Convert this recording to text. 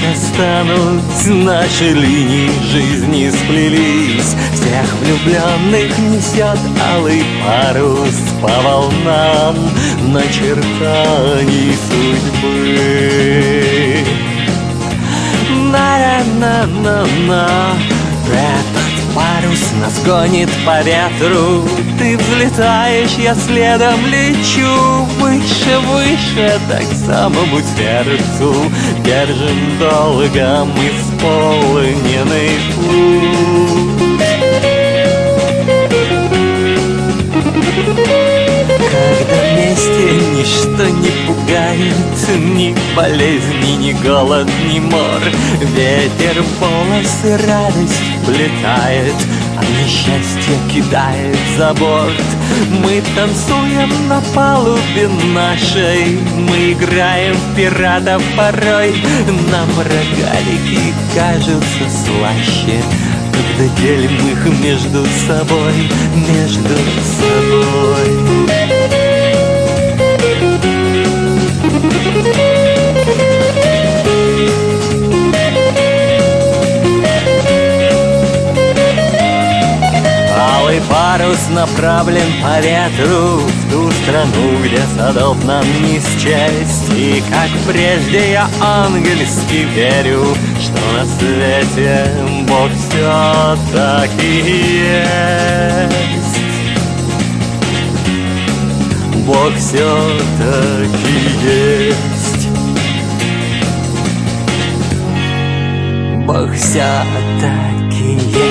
расстануть, наши линии жизни сплелись. Всех влюбленных несет алый парус по волнам начертаний судьбы. На-на-на-на-на. Этот парус нас гонит по ветру. Ты взлетаешь, я следом лечу. Выше, выше, так к самому сердцу. Держим долго мы исполненный путь. Когда вместе ничто не пугает, ни болезни, ни голод, ни мор. Ветер в волосы радость плетает, а несчастье кидает за борт. Мы танцуем на палубе нашей, мы играем в пиратов порой. Нам рогалики кажутся слаще, когда делим их между собой, между собой. Алый парус направлен по ветру в ту страну, где садов нам не счесть. И как прежде я ангельски верю, что на свете Бог все-таки есть. Бог все-таки есть. Бог все-таки есть.